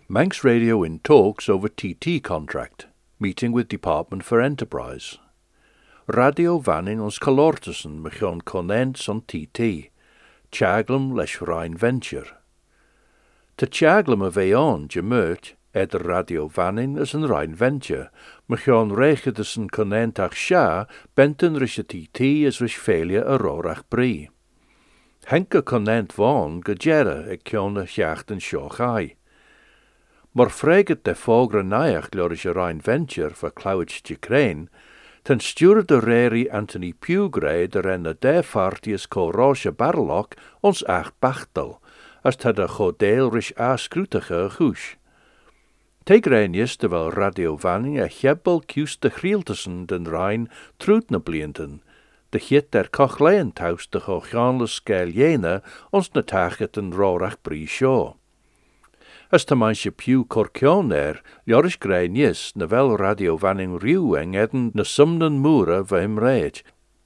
Manx Radio in talks over TT contract, meeting with Department for Enterprise. Radio Vannin ons Calortussen mechon conents on TT, Chaglum lesh Rhine Venture. Te Chaglum of Aeon gemert, ed Radio Vannin as een Rhine Venture, mechon rechedussen conentach sha, benten rische TT as rish failure arorach brie. Henke conent von gejere ek kione jachten shochai. Maar freget de fogre naiach glorische Rhine Venture voor Clowich Ukraine, ten stuurde de reri Anthony Pewgray de renne de fartius co roche barlock ons acht bachtel, as te de godeel rish ascrutige goes. Tegrenius terwijl Radio Vanning a jebbel kius de grieltussen den Rhine troetne blienten, de git der kochleenthuis de gochanles skeljene ons nataget en rorach brie show. As te manche Pew Corcion Joris Grenius, na wel Radio Vanning Ruweng eden na sumnen moere va him reed,